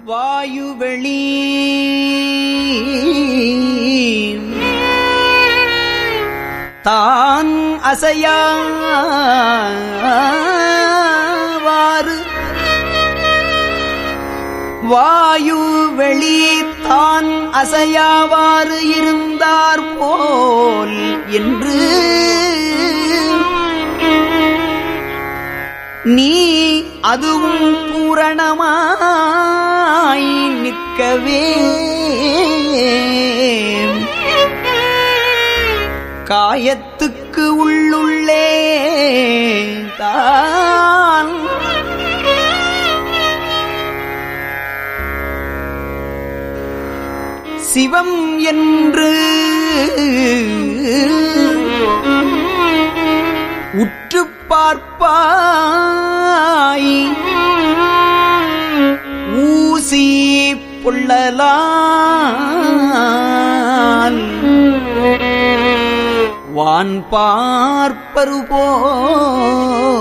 வாயுவெளி தான் அசையாவாறு வாயுவெளி தான் அசையாவாறு இருந்தார் போல் என்று நீ அதுவும் பூரணமாய் நிற்கவே காயத்துக்கு உள்ளுள்ளே தான் சிவம் என்று உற்று பார்ப்பாய் ஊசி பொள்ளலால் வான் பார்ப்பரு போல்